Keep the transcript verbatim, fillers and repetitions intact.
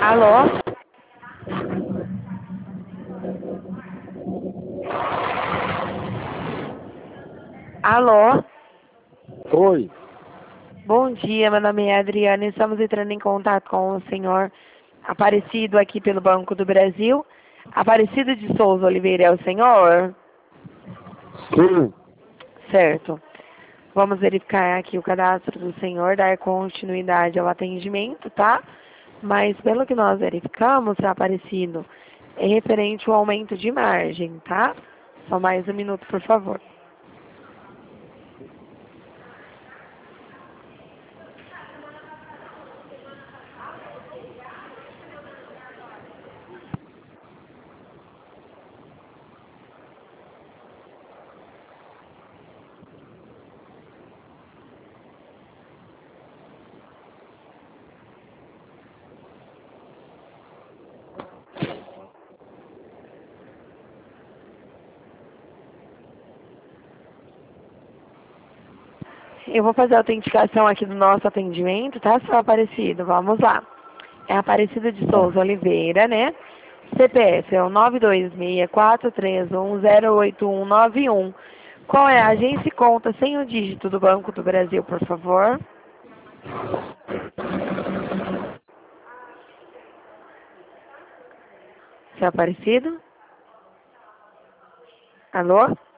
Alô? Alô? Oi. Bom dia, meu nome é Adriana. Estamos entrando em contato com o senhor Aparecido aqui pelo Banco do Brasil. Aparecido de Souza Oliveira é o senhor? Sim. Certo. Vamos verificar aqui o cadastro do senhor, dar continuidade ao atendimento, tá? Mas pelo que nós verificamos, senhor Aparecido, é referente ao aumento de margem, tá? Só mais um minuto, por favor. Eu vou fazer a autenticação aqui do nosso atendimento, tá, senhor Aparecido? Vamos lá. É Aparecido de Souza Oliveira, né? C P F é o nove dois seis, quatro três um, zero oito um nove um. Qual é a agência e conta sem o dígito do Banco do Brasil, por favor? Senhor Aparecido? Alô?